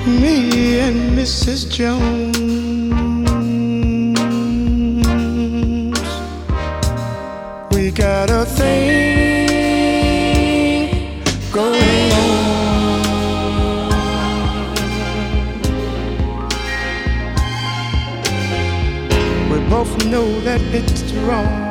Me and Mrs. Jones, we got a thing going on. We both know that it's wrong.